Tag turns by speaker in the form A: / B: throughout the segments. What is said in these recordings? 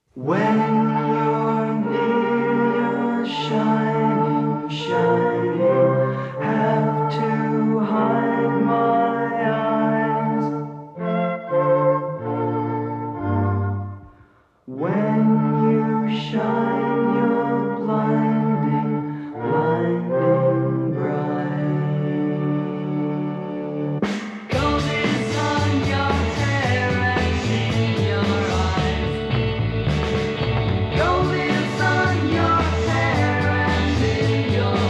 A: When you're near, you're shining, shining. Have to hide my eyes. When you shine, you're blinding, blinding bright. Golden sun, your hair and in your eyes. Golden sun, your hair and in your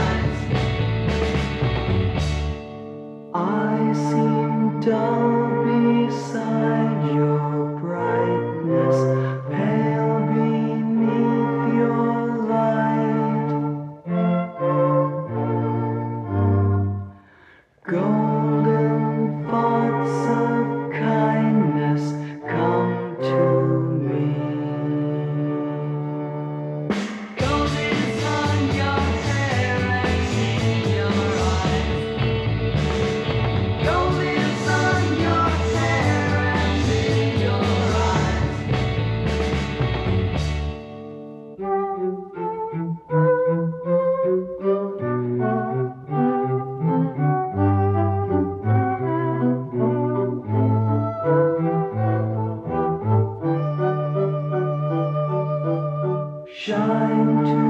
A: eyes. I seem dull beside your brightness, pale beneath your light. Golden thoughts of kindness come to me. Golden sun, your hair and in your eyes. Golden sun, your hair and in your eyes. Shine to